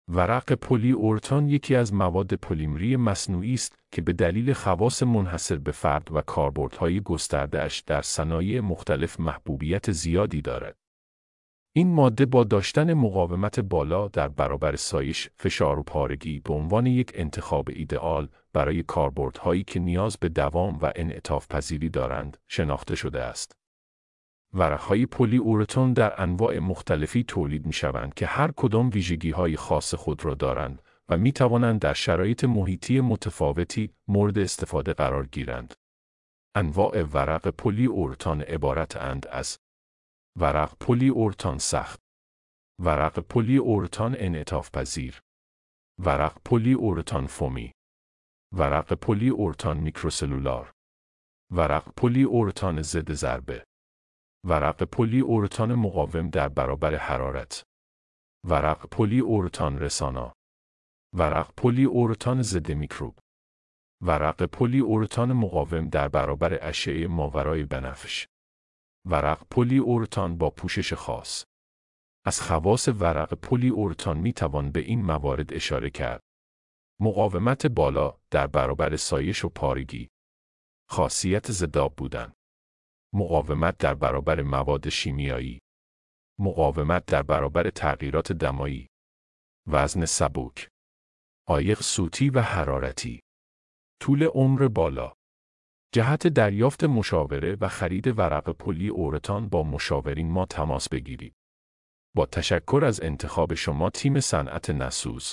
ورق پلی اورتان یکی از مواد پلیمری مصنوعی است که به دلیل خواص منحصر به فرد و کاربردهای گسترده‌اش در صنایع مختلف محبوبیت زیادی دارد. این ماده با داشتن مقاومت بالا در برابر سایش، فشار و پارگی به عنوان یک انتخاب ایدئال برای کاربردهایی که نیاز به دوام و انعطاف پذیری دارند، شناخته شده است. ورق‌های پلی اورتان در انواع مختلفی تولید می‌شوند که هر کدام ویژگی‌های خاص خود را دارند و می‌توانند در شرایط محیطی متفاوتی مورد استفاده قرار گیرند. انواع ورق پلی اورتان عبارتند از ورق پلی اورتان سخت، ورق پلی اورتان انعطاف پذیر، ورق پلی اورتان فومی، ورق پلی اورتان میکروسلولار، ورق پلی اورتان ضد ضربه، ورق پلی اورتان مقاوم در برابر حرارت، ورق پلی اورتان رسانا، ورق پلی اورتان ضد میکروب، ورق پلی اورتان مقاوم در برابر اشعه ماورای بنفش، ورق پلی اورتان با پوشش خاص. از خواص ورق پلی اورتان می توان به این موارد اشاره کرد: مقاومت بالا در برابر سایش و پارگی، خاصیت ضدآب بودن، مقاومت در برابر مواد شیمیایی، مقاومت در برابر تغییرات دمایی، وزن سبک، عایق صوتی و حرارتی، طول عمر بالا. جهت دریافت مشاوره و خرید ورق پلی اورتان با مشاورین ما تماس بگیرید. با تشکر از انتخاب شما تیم صنعت نسوز.